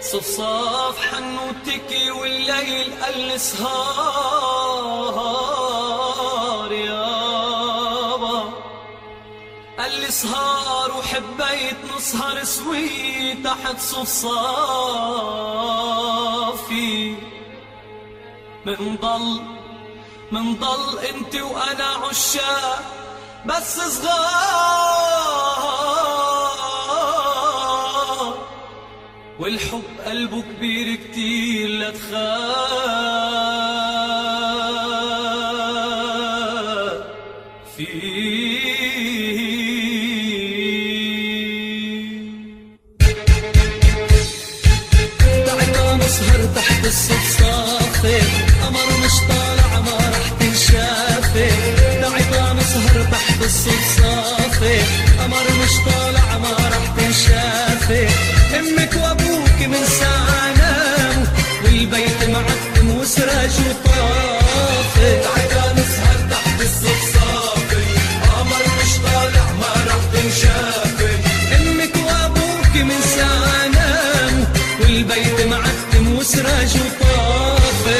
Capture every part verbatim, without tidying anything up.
صفصاف حنوتكي والليل السهار يابا السهار وحبيت نسهر سوي تحت صفصافي منضل منضل انت وانا عشاق بس صغار والحب قلبه كبير كتير لا تخاف فيه. تعالى نسهر تحت الصفصافة قمر مش طالع ما رح تنشافي. تعالى نسهر تحت الصفصافة قمر مش طالع ما رح تنشافي. امك وابوك من ساعة ناموا والبيت معتم وسراج وطافي. تعالى نسهر تحت الصفصافة قمر مش طالع ما رح تنشافي. امك وابوك من ساعة ناموا والبيت معتم وسراج وطافي.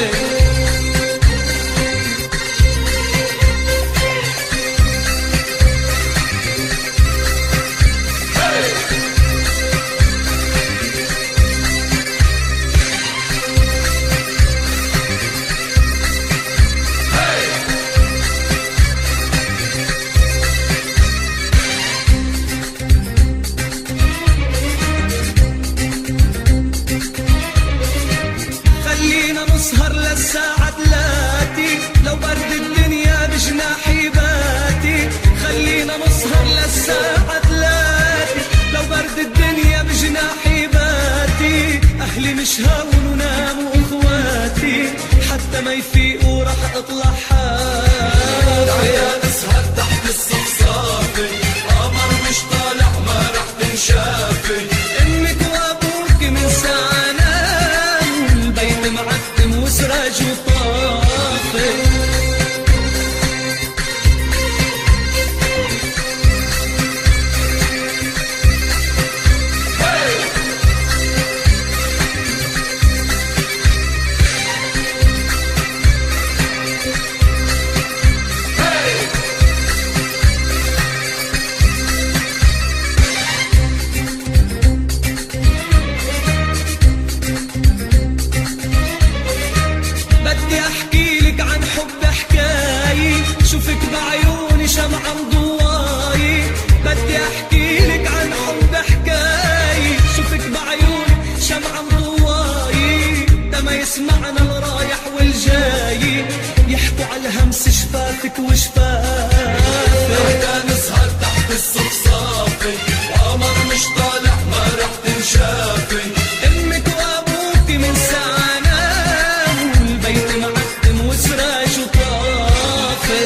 نسهر للساعة تلاتي لو برد الدنيا بجناحي باتي. خلينا نسهر للساعة تلاتي لو برد الدنيا بجناحي باتي. أهلي مش هون وناموا أخواتي حتى ما يفيقوا رح أطلع حافي. تعالى نسهر تحت الصفصافة قمر مش طالع ما رح تنشافي. امك وابوك من ساعة ناموا البيت معتم وسراج وطافي. بدي احكي لك عن حب حكاية شوفك بعيوني شمعة مضواي. بدي احكي لك عن حب حكاية شوفك بعيوني شمعة مضواي. ده ما يسمعنا الرايح والجاي يحكوا على همس شفافك وشفافي. تعالى نسهر تحت الصفصافة قمر مش طالع ما رح تنشافي. امك وابوك من ساعة ناموا البيت معتم وسراج وطافي.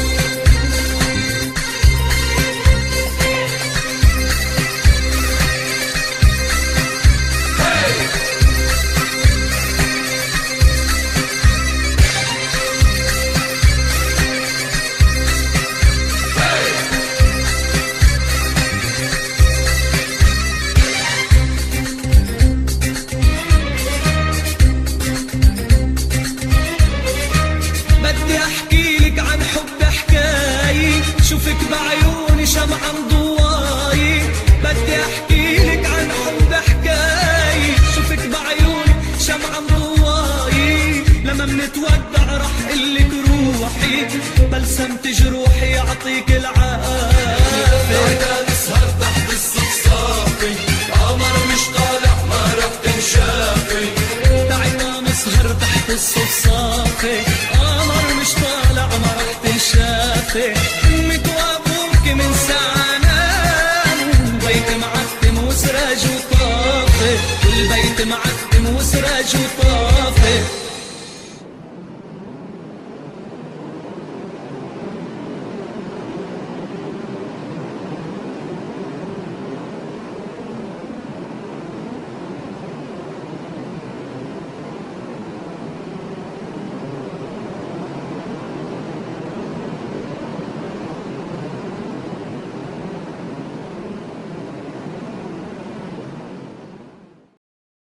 بدي احكي لك عن حب حكاية شوفك بعيوني شمعة مضواي. بدي احكي لك عن حب حكاية شوفك بعيوني شمعة مضواي. لما منتودع رح قلك روحي بلسمت جروحي يعطيك العافية. تعالى نسهر تحت الصفصافة قمر مش طالع ما رح تنشافي. تعالى نسهر تحت الصفصافة قمر مش طالع ما رح تنشافي. امك وابوك من ساعة ناموا البيت معتم وسراج وطافي. والبيت معتم وسراج وطافي.